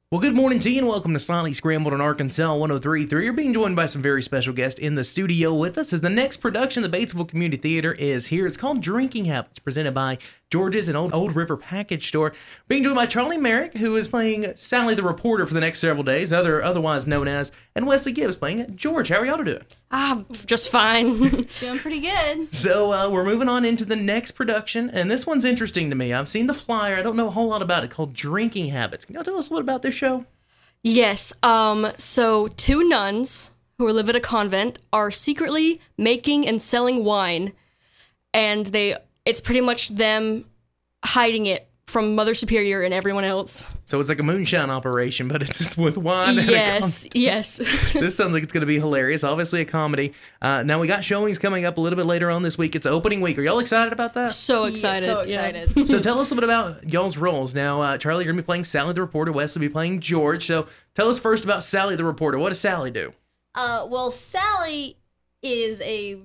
Well, good morning to you, and welcome to Slightly Scrambled on Arkansas 103.3. You're being joined by some very special guests in the studio with us as the next production of the Batesville Community Theater is here. It's called Drinking Habits, presented by George's and Old River Package Store. Being joined by Charlie Merrick, who is playing Sally the Reporter for the next several days, otherwise known as, and Wesley Gibbs playing George. How are y'all doing? Just fine. Doing pretty good. So we're moving on into the next production, and this one's interesting to me. I've seen the flyer. I don't know a whole lot about it, called Drinking Habits. Can y'all tell us a little about this show? Yes. So two nuns who live at a convent are secretly making and selling wine, and it's pretty much them hiding it from Mother Superior and everyone else. So it's like a moonshine operation, but it's with wine. Yes. This sounds like it's going to be hilarious. Obviously a comedy. Now we got showings coming up a little bit later on this week. It's opening week. Are y'all excited about that? So excited. So excited. So tell us a bit about y'all's roles. Now, Charlie, you're going to be playing Sally the Reporter. Wesley will be playing George. So tell us first about Sally the Reporter. What does Sally do? Well, Sally is a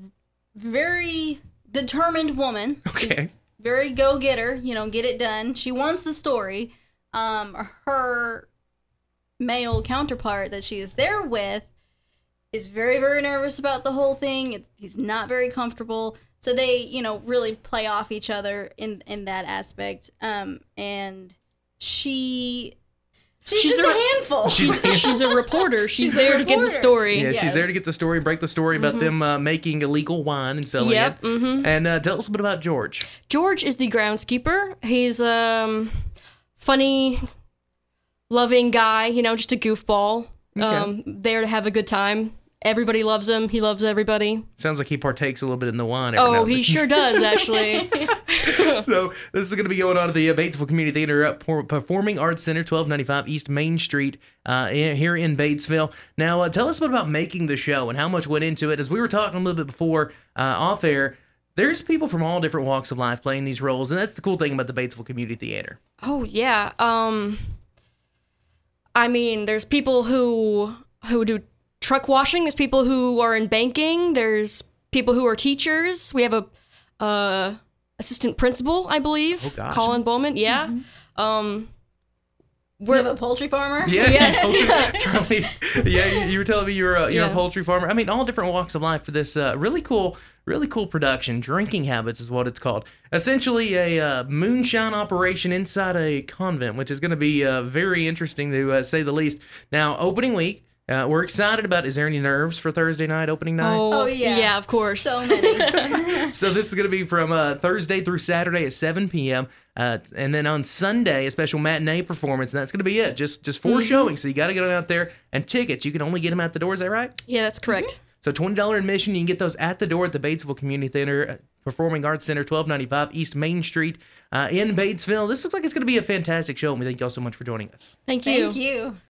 very determined woman. Okay. She's very go-getter, get it done. She wants the story. Her male counterpart that she is there with is very, very nervous about the whole thing. He's not very comfortable. So they, really play off each other in that aspect. And she's just a handful. She's a reporter. She's there to get the story. Yeah, Yes. she's there to get the story, break the story about them making illegal wine and selling it. And tell us a bit about George. George is the groundskeeper. He's funny, loving guy, just a goofball. Okay. There to have a good time. Everybody loves him. He loves everybody. Sounds like he partakes a little bit in the wine. Every now Oh, and he then. sure does, actually. So this is going to be going on at the Batesville Community Theater Performing Arts Center, 1295 East Main Street here in Batesville. Now, tell us a bit about making the show and how much went into it. As we were talking a little bit before off air, there's people from all different walks of life playing these roles, and that's the cool thing about the Batesville Community Theater. Oh, yeah. There's people who do truck washing. There's people who are in banking. There's people who are teachers. We have a assistant principal, I believe. Oh, gosh. Colin Bowman. Yeah. We have a poultry farmer. Yeah, Yes. Charlie. Yeah, you were telling me you're a Yeah. poultry farmer. I mean, all different walks of life for this really cool production. Drinking Habits is what it's called. Essentially, a moonshine operation inside a convent, which is going to be very interesting to say the least. Now, opening week. We're excited about. Is there any nerves for Thursday night, opening night? Oh, yeah. Yeah, of course. So many. So this is going to be from Thursday through Saturday at 7 p.m. And then on Sunday, a special matinee performance, and that's going to be it. Just 4 showings. So you got to get on out there. And tickets, you can only get them at the door. Is that right? Yeah, that's correct. So $20 admission. You can get those at the door at the Batesville Community Theater, Performing Arts Center, 1295 East Main Street in Batesville. This looks like it's going to be a fantastic show, and we thank y'all so much for joining us. Thank you. Thank you.